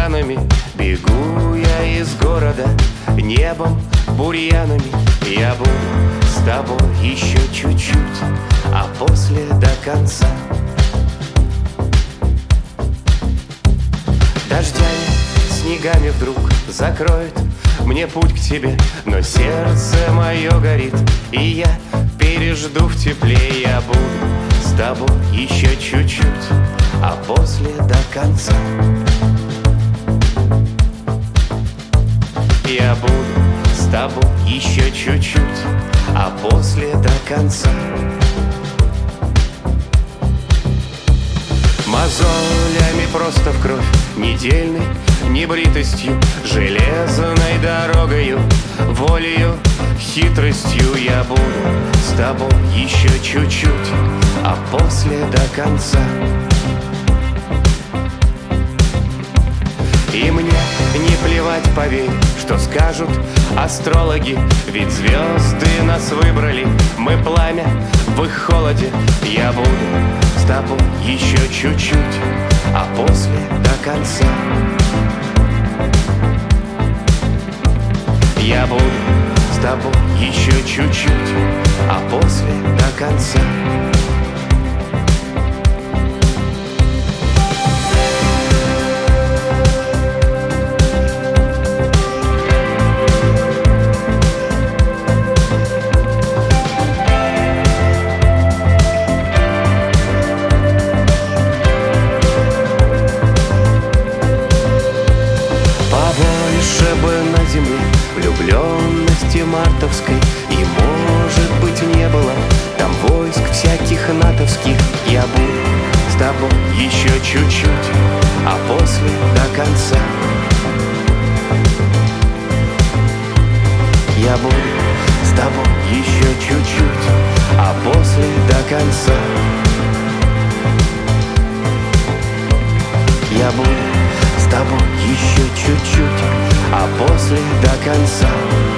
бурьянами. Бегу я из города небом, бурьянами. Я буду с тобой еще чуть-чуть, а после до конца. Дождями, снегами вдруг закроет мне путь к тебе, но сердце мое горит, и я пережду в тепле. Я буду с тобой еще чуть-чуть, а после до конца. Я буду с тобой еще чуть-чуть, а после до конца. Мозолями просто в кровь, недельной небритостью, железной дорогою, волею, хитростью. Я буду с тобой еще чуть-чуть, а после до конца. И мне не плевать, поверь, что скажут астрологи, ведь звезды нас выбрали, мы пламя в их холоде. Я буду с тобой еще чуть-чуть, а после до конца. Я буду с тобой еще чуть-чуть, а после до конца. Побольше бы на земле влюбленности мартовской, и, может быть, не было там войск всяких натовских. Я буду с тобой еще чуть-чуть, а после до конца. Я буду с тобой еще чуть-чуть, а после до конца. Я буду с тобой еще чуть-чуть, а после до конца.